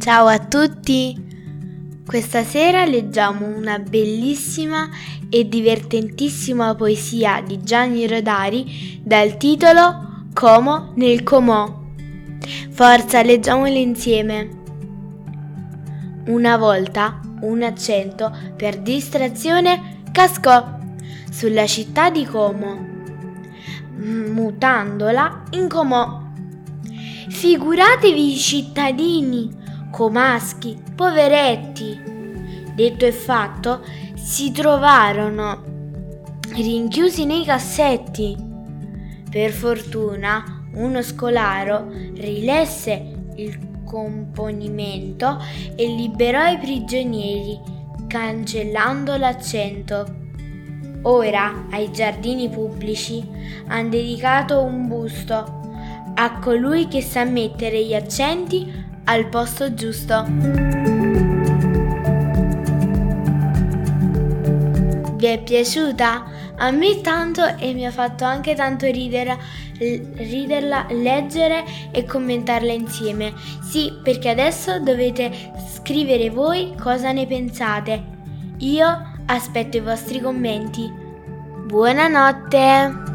Ciao a tutti! Questa sera leggiamo una bellissima e divertentissima poesia di Gianni Rodari dal titolo Como nel Comò. Forza, leggiamole insieme! Una volta un accento per distrazione cascò sulla città di Como, mutandola in Comò. Figuratevi i cittadini, comaschi, poveretti. Detto e fatto, si trovarono rinchiusi nei cassetti. Per fortuna, uno scolaro rilesse il componimento e liberò i prigionieri, cancellando l'accento. Ora ai giardini pubblici han dedicato un busto a colui che sa mettere gli accenti al posto giusto. Vi è piaciuta? A me tanto, e mi ha fatto anche tanto riderla, leggere e commentarla insieme. Sì, perché adesso dovete scrivere voi cosa ne pensate. Io aspetto i vostri commenti. Buonanotte!